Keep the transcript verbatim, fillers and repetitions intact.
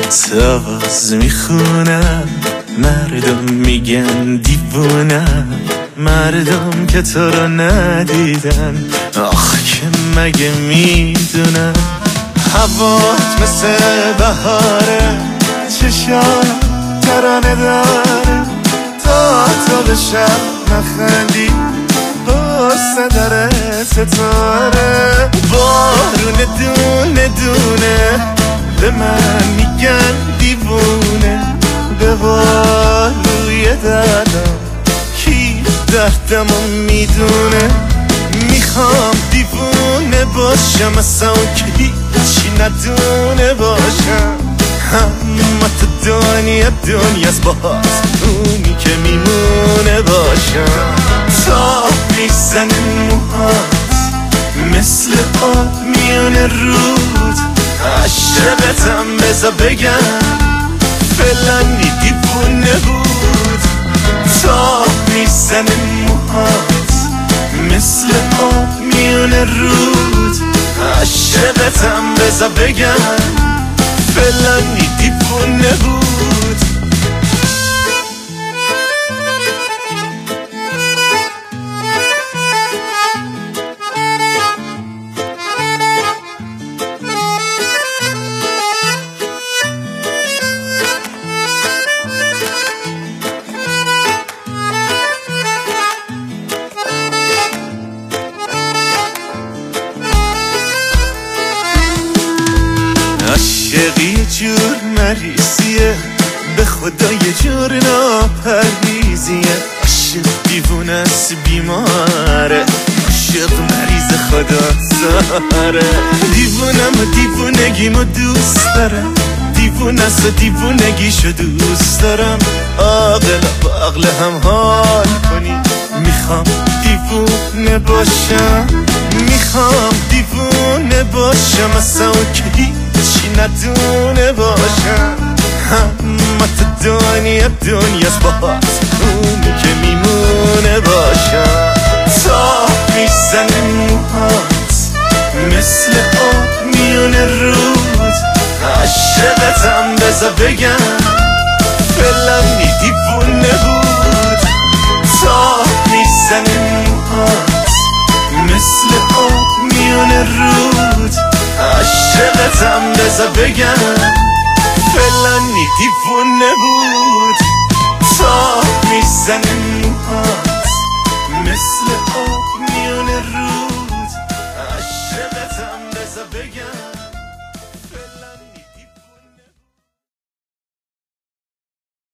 ساز میخونم مردم میگن دیوونم، مردم که تو رو ندیدن آخ که مگه میدونم. هوات مثل بهاره، چشام ترانه داره، تا تو به شب نخندی قصه داره ستاره. بارون دونه دونه به من میگن دیوونه، به بالوی دردم کی دردمو میدونه. میخوام دیوونه باشم اصلا که هیچی ندونه باشم، همه تو دنیا دنیاست باهات اونی که میمونه باشم. تا میزنه موهات مثل آب میونه رود، عشقتم بذار بگم فلانی دیوونه بود. تا میزنه موهات مثل آب میونه رود، عشقتم بذار بگم فلانی دیوونه بود. عاشقی یه جور مریضیه، به خدا یه جور ناپرهیزیه. عاشق دیوونه است بیماره، عاشق مریض خدا ساره. دیوونم و دیوونگیمو دوست دارم، دیوونه است و دیوونگیشو دوست دارم. عاقل با عقل هم حال کنی، میخوام دیوونه باشم، میخوام دیوونه باشم اصلا که هیچی ندونه باشم. همه تو دنیا دنیاست باهات اونی که میمونه باشم. تا میزنه موهات مثل آب میونه رود، عشقتم بذار بگم فلانی دیوونه بود. تا میزنه موهات مثل آب میونه رود، عشقتم بذار بگم فلانی دیوونه بود. تا میزنه